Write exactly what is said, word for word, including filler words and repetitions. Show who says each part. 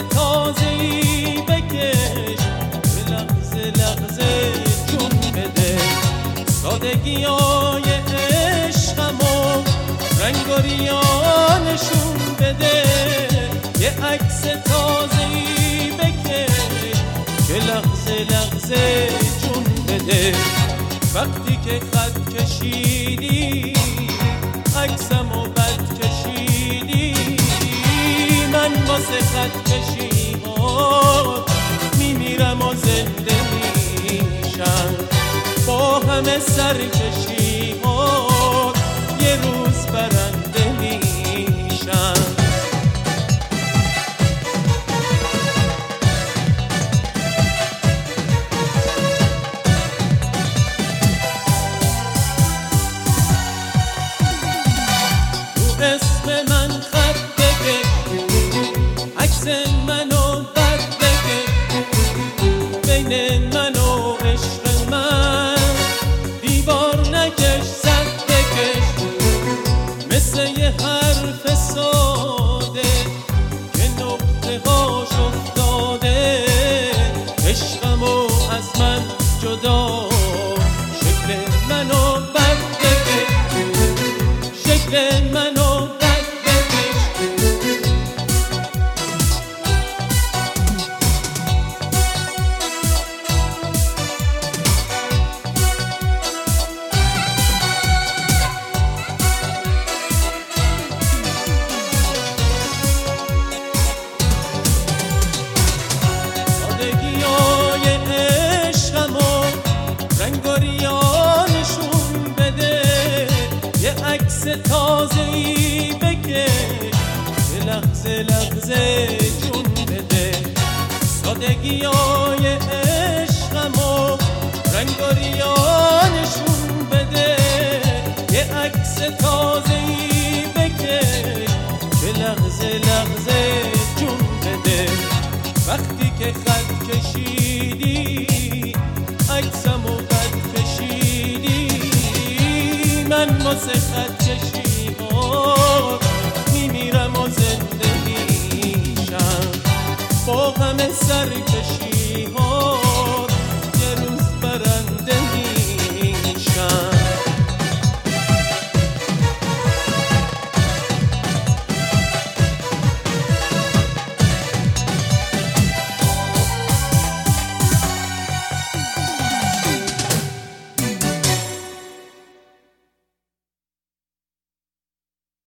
Speaker 1: تازه‌ای بکش، به لحظه لحظه جون بده. سادگیای عشقمو رنگ و ریانشون بده. یه عکس تازه‌ای بکش که لحظه لحظه جون بده. وقتی که خط کشیدی عکسمو بد کشیدی، من واسه خط کشی‌هات میمیرم و زنده میشم. با همه سرکشی‌هات یه روز برنده میشم. اسم من خط بکش، عکس منو بد بکش. بین من و عشق من دیوار نکش، سد بکش. مثل یه حرف ساده که نقطه هاش افتاده. عشقمو از من جدا، شکل منو بد بکش، شکل منو ریانشون بده. یه عکس تازه‌ای بکش که لحظه لحظه جون بده. سادگیای عشقمو رنگ و ریانشون بده. یه عکس تازه‌ای بکش که لحظه لحظه جون بده. وقتی که خط کشیدی عکسمو بد کشیدی، من واسه خط کشی‌هات میمیرم و زنده میشم. با همه سرکشی